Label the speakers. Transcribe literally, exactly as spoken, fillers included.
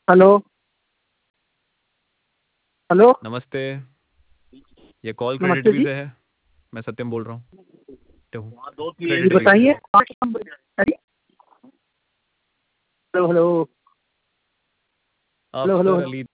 Speaker 1: Hello. Hello.
Speaker 2: नमस्ते। ये call
Speaker 1: नमस्ते
Speaker 2: क्रेडिटवी
Speaker 1: जी।
Speaker 2: से है। मैं सत्यम बोल रहा हूँ।
Speaker 1: जी
Speaker 2: क्रेडिटवी से।
Speaker 1: बताइए। Hello hello.
Speaker 2: आप
Speaker 1: hello hello
Speaker 2: sir
Speaker 1: hello.
Speaker 2: Ali